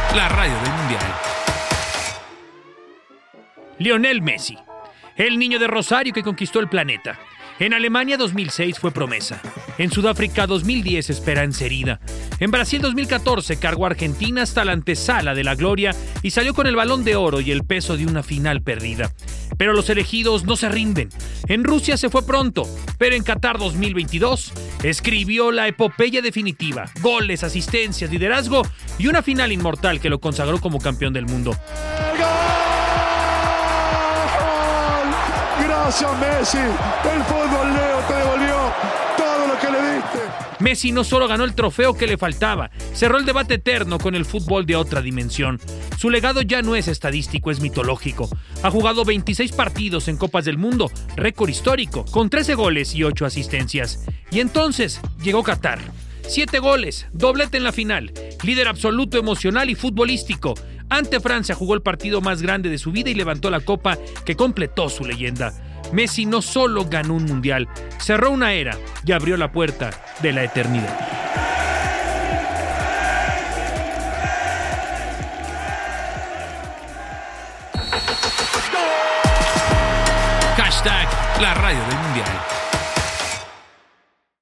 la radio del Mundial. Lionel Messi, el niño de Rosario que conquistó el planeta. En Alemania 2006 fue promesa. En Sudáfrica 2010 esperanza herida. En Brasil 2014 cargó a Argentina hasta la antesala de la gloria y salió con el Balón de Oro y el peso de una final perdida. Pero los elegidos no se rinden. En Rusia se fue pronto, pero en Qatar 2022 escribió la epopeya definitiva. Goles, asistencias, liderazgo y una final inmortal que lo consagró como campeón del mundo. Gracias, Messi. El fútbol, Leo, te devolvió todo lo que le diste. Messi no solo ganó el trofeo que le faltaba, cerró el debate eterno con el fútbol de otra dimensión. Su legado ya no es estadístico, es mitológico. Ha jugado 26 partidos en Copas del Mundo, récord histórico, con 13 goles y 8 asistencias. Y entonces llegó Qatar. 7 goles, doblete en la final, líder absoluto emocional y futbolístico. Ante Francia jugó el partido más grande de su vida y levantó la copa que completó su leyenda. Messi no solo ganó un mundial, cerró una era y abrió la puerta de la eternidad. Hashtag la radio del Mundial.